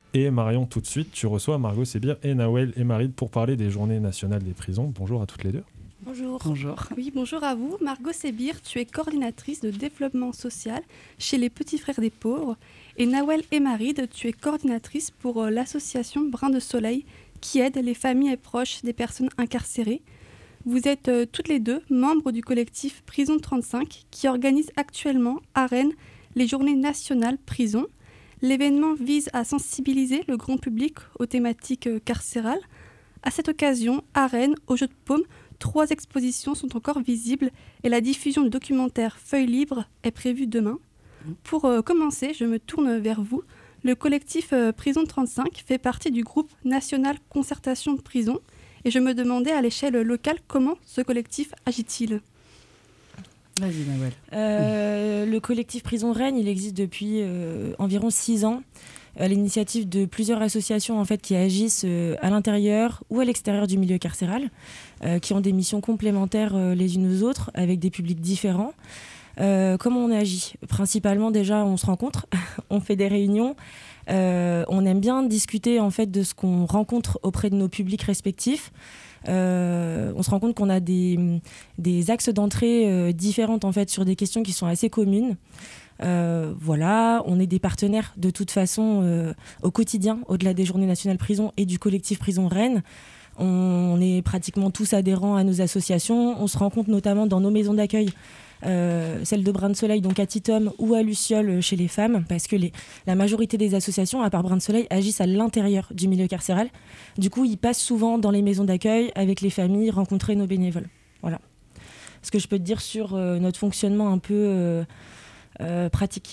Et Marion, tout de suite, tu reçois Margot Sébir et Nawel Emaride pour parler des Journées nationales des prisons. Bonjour à toutes les deux. Bonjour. Bonjour. Oui, bonjour à vous. Margot Sébir, tu es coordinatrice de développement social chez les Petits Frères des Pauvres. Et Nawel Emaride, tu es coordinatrice pour l'association Brin de Soleil qui aide les familles et proches des personnes incarcérées. Vous êtes toutes les deux membres du collectif Prison 35 qui organise actuellement à Rennes les Journées nationales prison. L'événement vise à sensibiliser le grand public aux thématiques carcérales. À cette occasion, à Rennes, au Jeu de Paume, 3 expositions sont encore visibles et la diffusion du documentaire Feuille libre est prévue demain. Pour commencer, je me tourne vers vous. Le collectif Prison 35 fait partie du groupe national Concertation de Prison et je me demandais à l'échelle locale comment ce collectif agit-il. Vas-y, Nawel. Le collectif Prison Rennes, il existe depuis environ 6 ans, à l'initiative de plusieurs associations en fait, qui agissent à l'intérieur ou à l'extérieur du milieu carcéral, qui ont des missions complémentaires les unes aux autres, avec des publics différents. Comment on agit ? Principalement, déjà, on se rencontre, on fait des réunions, on aime bien discuter en fait, de ce qu'on rencontre auprès de nos publics respectifs. On se rend compte qu'on a des axes d'entrée différents en fait, sur des questions qui sont assez communes. Voilà, on est des partenaires de toute façon au quotidien, au-delà des Journées nationales prison et du collectif Prison Rennes. On est pratiquement tous adhérents à nos associations. On se rencontre notamment dans nos maisons d'accueil, celle de Brin de Soleil, donc à Titom, ou à Luciole chez les femmes, parce que la majorité des associations, à part Brin de Soleil, agissent à l'intérieur du milieu carcéral. Du coup, ils passent souvent dans les maisons d'accueil avec les familles, rencontrer nos bénévoles. Voilà ce que je peux te dire sur notre fonctionnement un peu pratique.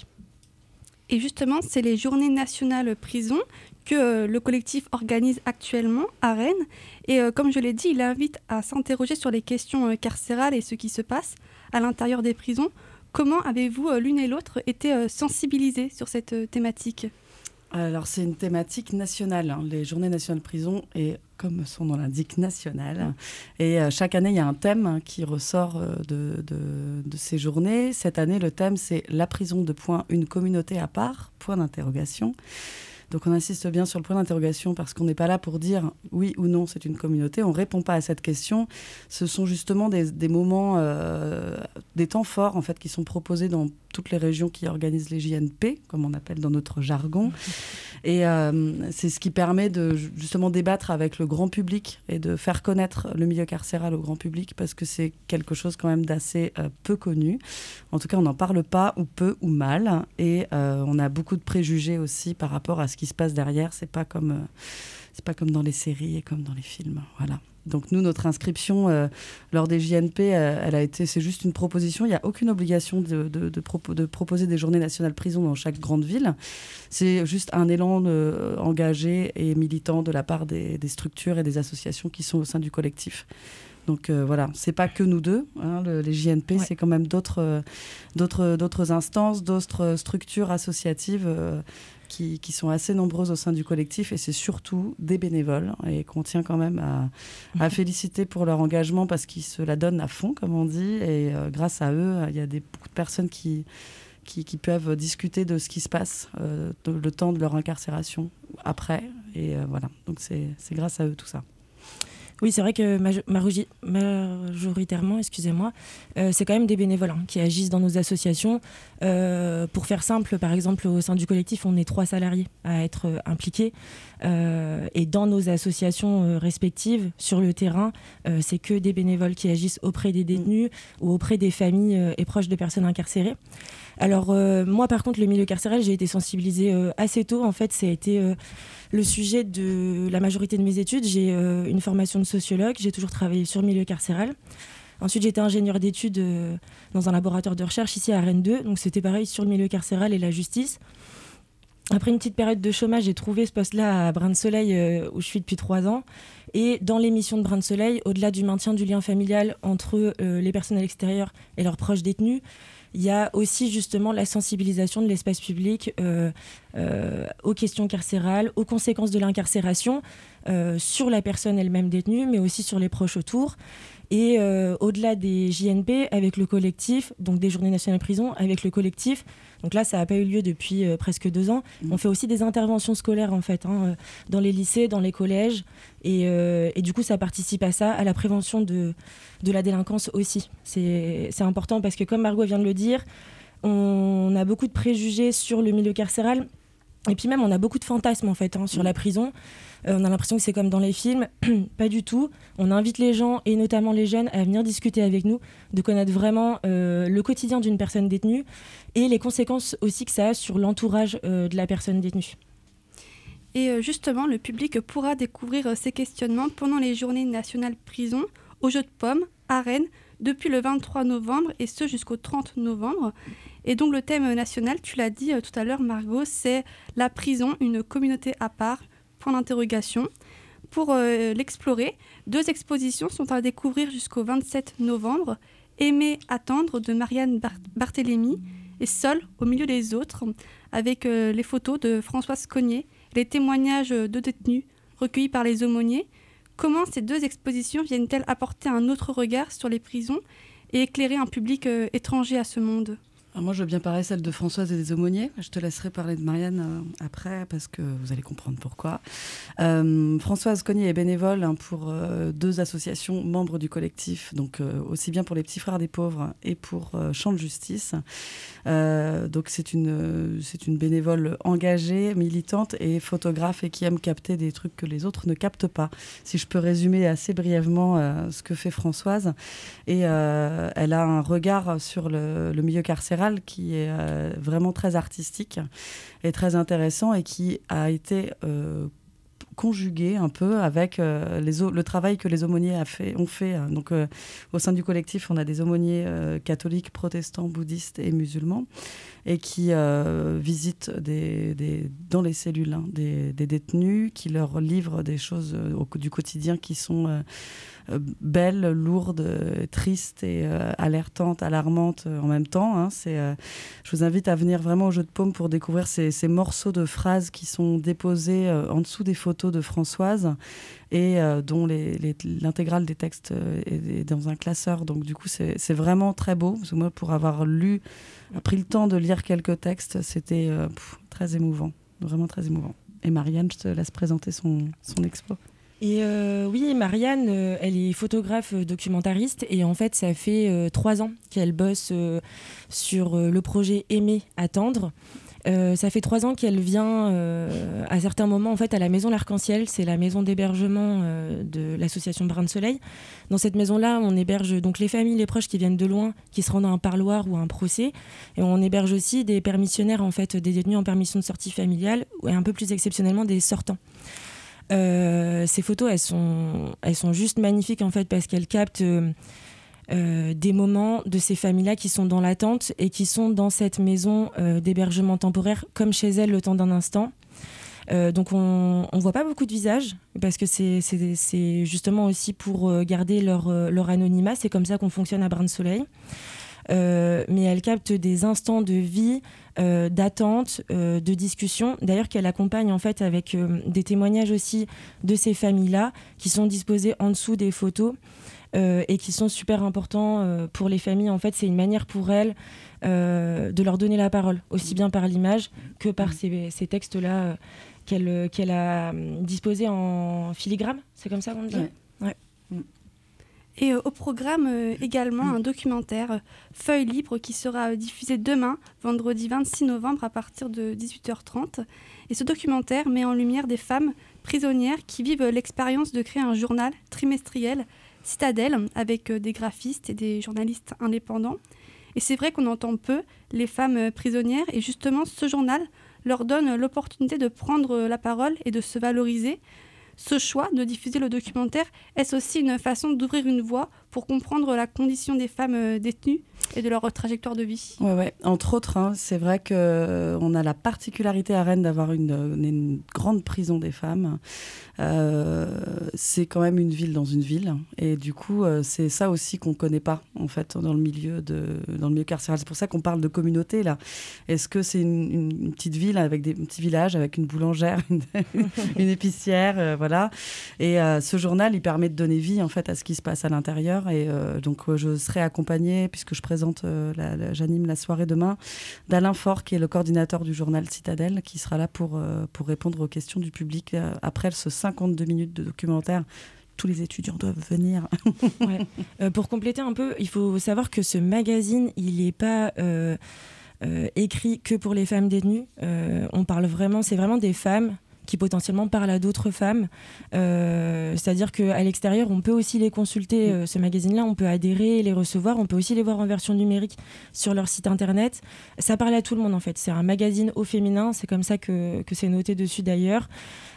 Et justement, c'est les Journées nationales prison que le collectif organise actuellement à Rennes. Et comme je l'ai dit, il invite à s'interroger sur les questions carcérales et ce qui se passe à l'intérieur des prisons. Comment avez-vous, l'une et l'autre, été sensibilisés sur cette thématique ? Alors, c'est une thématique nationale, hein, les Journées nationales prison, et comme son nom l'indique, nationale. Et chaque année, il y a un thème qui ressort de ces journées. Cette année, le thème, c'est « La prison, une communauté à part, point d'interrogation ». Donc on insiste bien sur le point d'interrogation parce qu'on n'est pas là pour dire oui ou non c'est une communauté, on ne répond pas à cette question. Ce sont justement des moments, des temps forts en fait, qui sont proposés dans toutes les régions qui organisent les JNP, comme on appelle dans notre jargon. Et c'est ce qui permet de justement débattre avec le grand public et de faire connaître le milieu carcéral au grand public parce que c'est quelque chose quand même d'assez peu connu. En tout cas, on n'en parle pas ou peu ou mal. Et on a beaucoup de préjugés aussi par rapport à ce qui se passe derrière. C'est pas comme dans les séries et comme dans les films. Voilà. Donc nous, notre inscription lors des JNP, c'est juste une proposition. Il n'y a aucune obligation de proposer des journées nationales prison dans chaque grande ville. C'est juste un élan engagé et militant de la part des structures et des associations qui sont au sein du collectif. Donc voilà, c'est pas que nous deux. Hein, les JNP, ouais. C'est quand même d'autres instances, d'autres structures associatives qui sont assez nombreuses au sein du collectif et c'est surtout des bénévoles et qu'on tient quand même à féliciter pour leur engagement parce qu'ils se la donnent à fond, comme on dit, et grâce à eux, il y a beaucoup de personnes qui peuvent discuter de ce qui se passe le temps de leur incarcération après, et voilà, donc c'est grâce à eux tout ça. Oui, c'est vrai que majoritairement, c'est quand même des bénévoles qui agissent dans nos associations. Pour faire simple, par exemple, au sein du collectif, on est 3 salariés à être impliqués. Et dans nos associations respectives, sur le terrain, c'est que des bénévoles qui agissent auprès des détenus ou auprès des familles et proches de personnes incarcérées. Alors, moi, par contre, le milieu carcéral, j'ai été sensibilisée assez tôt. En fait, ça a été le sujet de la majorité de mes études. J'ai une formation de sociologue. J'ai toujours travaillé sur le milieu carcéral. Ensuite, j'étais ingénieure d'études dans un laboratoire de recherche ici à Rennes 2. Donc, c'était pareil sur le milieu carcéral et la justice. Après une petite période de chômage, j'ai trouvé ce poste-là à Brin de Soleil où je suis depuis 3 ans. Et dans les missions de Brin de Soleil, au-delà du maintien du lien familial entre les personnes à l'extérieur et leurs proches détenus, il y a aussi justement la sensibilisation de l'espace public aux questions carcérales, aux conséquences de l'incarcération sur la personne elle-même détenue, mais aussi sur les proches autour. Et au-delà des JNP, avec le collectif, donc des Journées nationales prison, avec le collectif, Donc là, ça n'a pas eu lieu depuis presque 2 ans. On fait aussi des interventions scolaires, en fait, dans les lycées, dans les collèges. Et du coup, ça participe à ça, à la prévention de la délinquance aussi. C'est important parce que, comme Margot vient de le dire, on a beaucoup de préjugés sur le milieu carcéral. Et puis même, on a beaucoup de fantasmes en fait sur la prison. On a l'impression que c'est comme dans les films. Pas du tout. On invite les gens, et notamment les jeunes, à venir discuter avec nous, de connaître vraiment le quotidien d'une personne détenue et les conséquences aussi que ça a sur l'entourage de la personne détenue. Et justement, le public pourra découvrir ces questionnements pendant les Journées nationales prison au Jeu de Paume à Rennes depuis le 23 novembre et ce jusqu'au 30 novembre. Et donc le thème national, tu l'as dit tout à l'heure Margot, c'est la prison, une communauté à part, point d'interrogation. Pour l'explorer, 2 expositions sont à découvrir jusqu'au 27 novembre. Aimer, attendre de Marianne Barthélémy et Seul au milieu des autres, avec les photos de Françoise Cognier, les témoignages de détenus recueillis par les aumôniers. Comment ces 2 expositions viennent-elles apporter un autre regard sur les prisons et éclairer un public étranger à ce monde ? Alors moi, je veux bien parler celle de Françoise et des aumôniers. Je te laisserai parler de Marianne après, parce que vous allez comprendre pourquoi. Françoise Cognier est bénévole pour 2 associations membres du collectif, donc aussi bien pour les Petits Frères des Pauvres et pour Champ de Justice. Donc c'est une bénévole engagée, militante et photographe et qui aime capter des trucs que les autres ne captent pas. Si je peux résumer assez brièvement ce que fait Françoise. Et elle a un regard sur le milieu carcéral qui est vraiment très artistique et très intéressant et qui a été conjugué un peu avec le travail que les aumôniers ont fait. Donc, au sein du collectif, on a des aumôniers catholiques, protestants, bouddhistes et musulmans et qui visitent dans les cellules des détenus, qui leur livrent des choses du quotidien qui sont belles, lourdes, tristes et alertantes, alarmantes en même temps. Je vous invite à venir vraiment au Jeu de Paume pour découvrir ces morceaux de phrases qui sont déposés en dessous des photos de Françoise et dont l'intégrale des textes est dans un classeur. Donc du coup, c'est vraiment très beau. Parce que moi, pour avoir pris le temps de lire quelques textes, c'était très émouvant, vraiment très émouvant. Et Marianne, je te laisse présenter son expo. Et oui, Marianne, elle est photographe documentariste et en fait, ça fait 3 ans qu'elle bosse sur le projet Aimer, attendre. Ça fait 3 ans qu'elle vient à certains moments en fait, à la Maison L'Arc-en-Ciel, c'est la maison d'hébergement de l'association Brin de Soleil. Dans cette maison-là, on héberge donc les familles, les proches qui viennent de loin, qui se rendent à un parloir ou à un procès. Et on héberge aussi des permissionnaires, en fait, des détenus en permission de sortie familiale et un peu plus exceptionnellement des sortants. Ces photos, elles sont juste magnifiques en fait parce qu'elles captent des moments de ces familles-là qui sont dans l'attente et qui sont dans cette maison d'hébergement temporaire comme chez elles le temps d'un instant. Donc on voit pas beaucoup de visages parce que c'est justement aussi pour garder leur anonymat. C'est comme ça qu'on fonctionne à Brin de Soleil. Mais elle capte des instants de vie, d'attente, de discussion. D'ailleurs, qu'elle accompagne en fait avec des témoignages aussi de ces familles-là qui sont disposés en dessous des photos et qui sont super importants pour les familles. En fait, c'est une manière pour elles de leur donner la parole, aussi bien par l'image que par ces textes-là qu'elle a disposés en filigrane. C'est comme ça qu'on le dit ? Ouais. Et au programme également un documentaire Feuille libre qui sera diffusé demain, vendredi 26 novembre à partir de 18h30. Et ce documentaire met en lumière des femmes prisonnières qui vivent l'expérience de créer un journal trimestriel, Citadelle, avec des graphistes et des journalistes indépendants. Et c'est vrai qu'on entend peu les femmes prisonnières et justement ce journal leur donne l'opportunité de prendre la parole et de se valoriser. Ce choix de diffuser le documentaire, est-ce aussi une façon d'ouvrir une voie pour comprendre la condition des femmes détenues et de leur trajectoire de vie ? Ouais. Entre autres, c'est vrai qu'on a la particularité à Rennes d'avoir une grande prison des femmes. C'est quand même une ville dans une ville. Et du coup, c'est ça aussi qu'on ne connaît pas, en fait, dans le milieu carcéral. C'est pour ça qu'on parle de communauté, là. Est-ce que c'est une petite ville avec des petits villages, avec une boulangère, une épicière, voilà. Et ce journal, il permet de donner vie, en fait, à ce qui se passe à l'intérieur. 20h. Et donc, je serai accompagnée, puisque je présente, j'anime la soirée demain, d'Alain Faure, qui est le coordinateur du journal Citadelle, qui sera là pour répondre aux questions du public. Après ce 52 minutes de documentaire, tous les étudiants doivent venir. Ouais. Pour compléter un peu, il faut savoir que ce magazine, il n'est pas écrit que pour les femmes détenues. C'est vraiment des femmes qui potentiellement parlent à d'autres femmes. C'est-à-dire qu'à l'extérieur, on peut aussi les consulter, ce magazine-là, on peut adhérer, les recevoir, on peut aussi les voir en version numérique sur leur site internet. Ça parle à tout le monde en fait. C'est un magazine au féminin, c'est comme ça que c'est noté dessus d'ailleurs.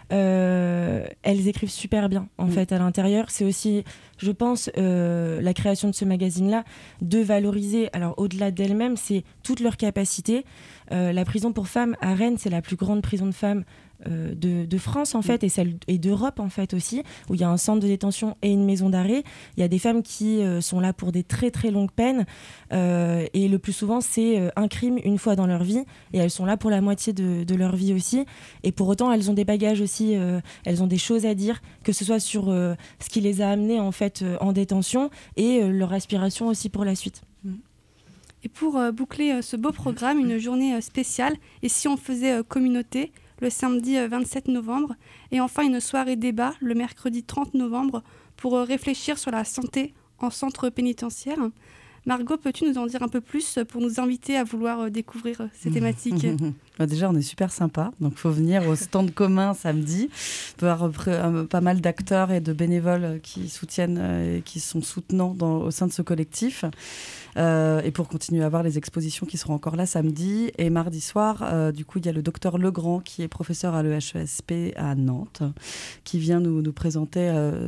Elles écrivent super bien en fait à l'intérieur. C'est aussi, je pense, la création de ce magazine-là, de valoriser, alors au-delà d'elles-mêmes, c'est toutes leurs capacités. La prison pour femmes à Rennes, c'est la plus grande prison de femmes de France en fait, et d'Europe en fait aussi, où il y a un centre de détention et une maison d'arrêt. Il y a des femmes qui sont là pour des très très longues peines, et le plus souvent c'est un crime une fois dans leur vie, et elles sont là pour la moitié de leur vie aussi, et pour autant elles ont des bagages aussi, elles ont des choses à dire, que ce soit sur ce qui les a amenées en fait en détention, et leur aspiration aussi pour la suite. Et pour boucler ce beau programme, une journée spéciale, et si on faisait communauté, le samedi 27 novembre, et enfin une soirée débat le mercredi 30 novembre pour réfléchir sur la santé en centre pénitentiaire. Margot, peux-tu nous en dire un peu plus pour nous inviter à vouloir découvrir ces thématiques ? Déjà, on est super sympa, donc il faut venir au stand commun samedi. On peut avoir pas mal d'acteurs et de bénévoles qui soutiennent et qui sont soutenants au sein de ce collectif. Et pour continuer à voir les expositions qui seront encore là samedi. Et mardi soir, du coup, il y a le docteur Legrand, qui est professeur à l'EHESP à Nantes, qui vient nous présenter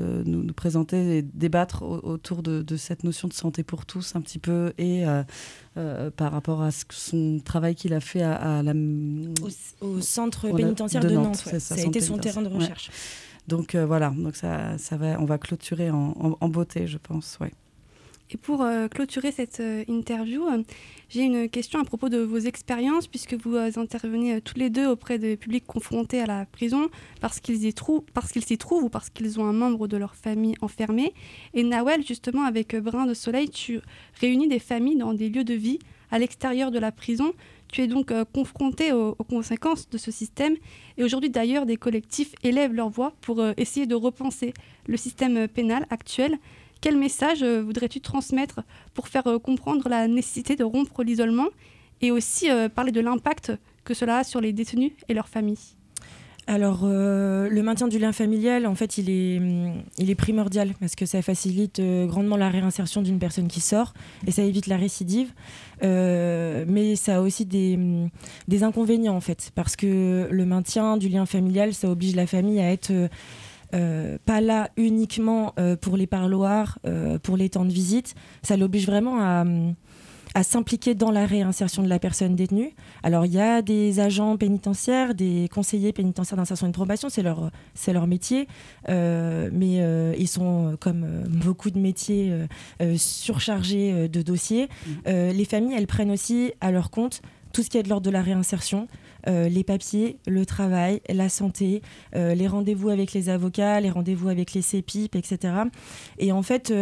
et débattre autour de cette notion de santé pour tous un petit peu, et par rapport à son travail qu'il a fait au centre pénitentiaire de Nantes. Ça a été son terrain de recherche. Donc voilà, donc on va clôturer en beauté, je pense. Ouais. Et pour clôturer cette interview, j'ai une question à propos de vos expériences, puisque vous intervenez tous les deux auprès des publics confrontés à la prison parce qu'ils s'y trouvent ou parce qu'ils ont un membre de leur famille enfermé. Et Nawel, justement, avec Brin de Soleil, tu réunis des familles dans des lieux de vie à l'extérieur de la prison. Tu es donc confronté aux conséquences de ce système. Et aujourd'hui, d'ailleurs, des collectifs élèvent leur voix pour essayer de repenser le système pénal actuel. Quel message voudrais-tu transmettre pour faire comprendre la nécessité de rompre l'isolement et aussi parler de l'impact que cela a sur les détenus et leurs familles ? Alors, le maintien du lien familial, en fait, il est primordial parce que ça facilite grandement la réinsertion d'une personne qui sort et ça évite la récidive. Mais ça a aussi des inconvénients, en fait, parce que le maintien du lien familial, ça oblige la famille à être... pas là uniquement pour les parloirs, pour les temps de visite. Ça l'oblige vraiment à s'impliquer dans la réinsertion de la personne détenue. Alors, il y a des agents pénitentiaires, des conseillers pénitentiaires d'insertion et de probation, c'est leur métier, mais ils sont, comme beaucoup de métiers, surchargés de dossiers. Les familles, elles prennent aussi à leur compte tout ce qui est de l'ordre de la réinsertion, les papiers, le travail, la santé, les rendez-vous avec les avocats, les rendez-vous avec les CEPIP, etc. Et en fait,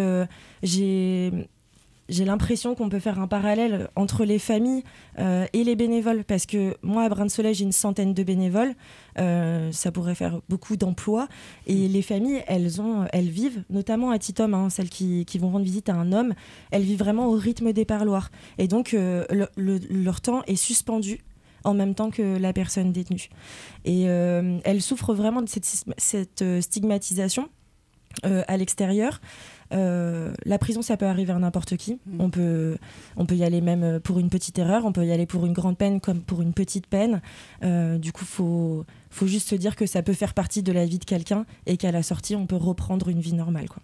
j'ai l'impression qu'on peut faire un parallèle entre les familles et les bénévoles, parce que moi, à Brin de Soleil, j'ai une centaine de bénévoles, ça pourrait faire beaucoup d'emplois, et les familles, elles vivent, notamment à Titom, celles qui vont rendre visite à un homme, elles vivent vraiment au rythme des parloirs, et donc leur temps est suspendu en même temps que la personne détenue. Et elles souffrent vraiment de cette stigmatisation à l'extérieur. La prison, ça peut arriver à n'importe qui. On peut y aller même pour une petite erreur, on peut y aller pour une grande peine comme pour une petite peine. Du coup, faut juste se dire que ça peut faire partie de la vie de quelqu'un et qu'à la sortie, on peut reprendre une vie normale, quoi.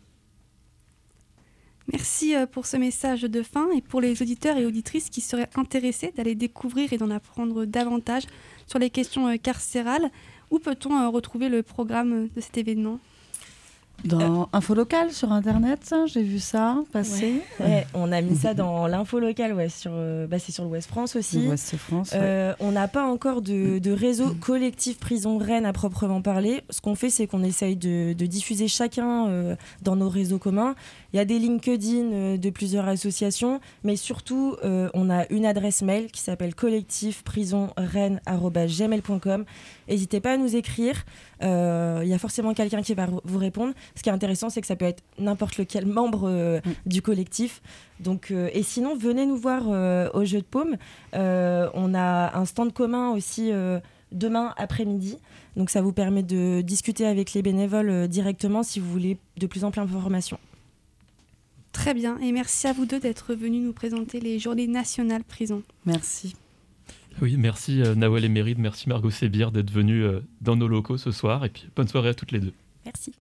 Merci pour ce message de fin, et pour les auditeurs et auditrices qui seraient intéressés d'aller découvrir et d'en apprendre davantage sur les questions carcérales, où peut-on retrouver le programme de cet événement ? Dans Info Locale sur Internet, j'ai vu ça passer. Ouais, on a mis ça dans l'info locale, c'est sur l'Ouest France aussi. L'Ouest France, ouais. On n'a pas encore de réseau collectif Prison Rennes à proprement parler. Ce qu'on fait, c'est qu'on essaye de diffuser chacun dans nos réseaux communs. Il y a des LinkedIn de plusieurs associations, mais surtout, on a une adresse mail qui s'appelle collectifprisonrennes@gmail.com. N'hésitez pas à nous écrire. Il y a forcément quelqu'un qui va vous répondre. Ce qui est intéressant, c'est que ça peut être n'importe lequel membre du collectif. Donc, et sinon, venez nous voir au Jeu de Paume. On a un stand commun aussi demain après-midi. Donc ça vous permet de discuter avec les bénévoles directement si vous voulez de plus amples informations. Très bien, et merci à vous deux d'être venus nous présenter les Journées nationales prison. Merci. Oui, merci Nawel et Méride, merci Margot Sébir d'être venus dans nos locaux ce soir, et puis bonne soirée à toutes les deux. Merci.